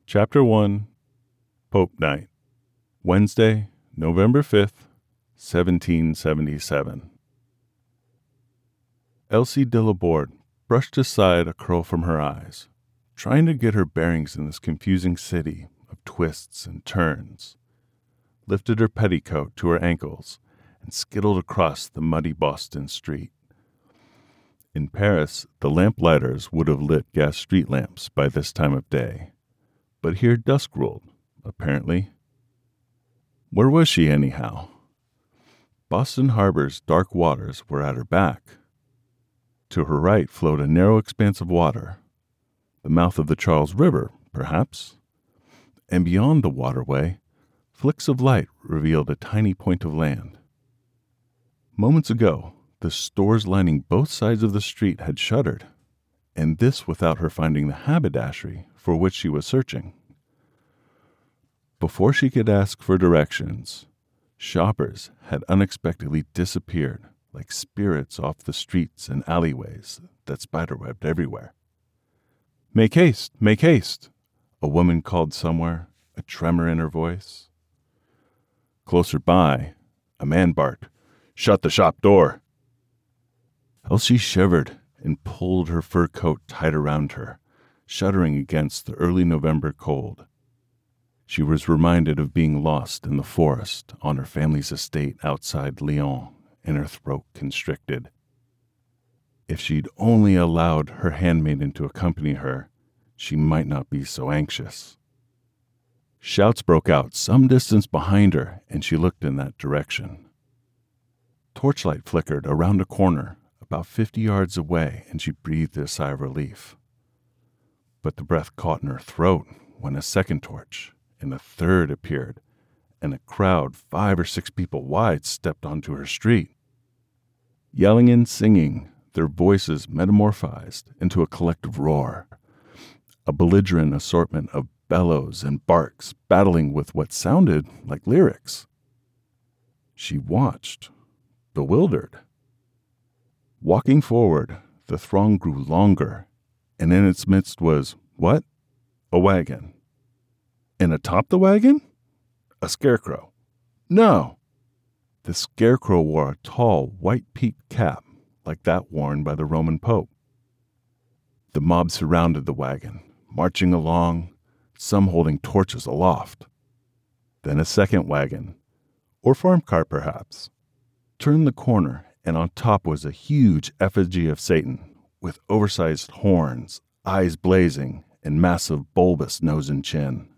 Chapter 1, Pope Night, Wednesday, November 5th, 1777. Elsie de Laborde brushed aside a curl from her eyes, trying to get her bearings in this confusing city of twists and turns, lifted her petticoat to her ankles, and skittled across the muddy Boston street. In Paris, the lamplighters would have lit gas street lamps by this time of day, but here dusk ruled, apparently. Where was she, anyhow? Boston Harbor's dark waters were at her back. To her right flowed a narrow expanse of water, the mouth of the Charles River, perhaps, and beyond the waterway, flicks of light revealed a tiny point of land. Moments ago, the stores lining both sides of the street had shuttered, and this without her finding the haberdashery for which she was searching. Before she could ask for directions, shoppers had unexpectedly disappeared like spirits off the streets and alleyways that spiderwebbed everywhere. "Make haste! Make haste!" a woman called somewhere, a tremor in her voice. Closer by, a man barked, "Shut the shop door!" Elsie shivered and pulled her fur coat tight around her, shuddering against the early November cold. She was reminded of being lost in the forest on her family's estate outside Lyon, and her throat constricted. If she'd only allowed her handmaiden to accompany her, she might not be so anxious. Shouts broke out some distance behind her, and she looked in that direction. Torchlight flickered around a corner about 50 yards away, and she breathed a sigh of relief. But the breath caught in her throat when a second torch and a third appeared, and a crowd 5 or 6 people wide stepped onto her street. Yelling and singing, their voices metamorphosed into a collective roar, a belligerent assortment of bellows and barks battling with what sounded like lyrics. She watched, bewildered. Walking forward, the throng grew longer, and in its midst was, what? A wagon. And atop the wagon? A scarecrow. No! The scarecrow wore a tall, white-peaked cap like that worn by the Roman Pope. The mob surrounded the wagon, marching along, some holding torches aloft. Then a second wagon, or farm car perhaps, turned the corner, and on top was a huge effigy of Satan with oversized horns, eyes blazing, and massive bulbous nose and chin.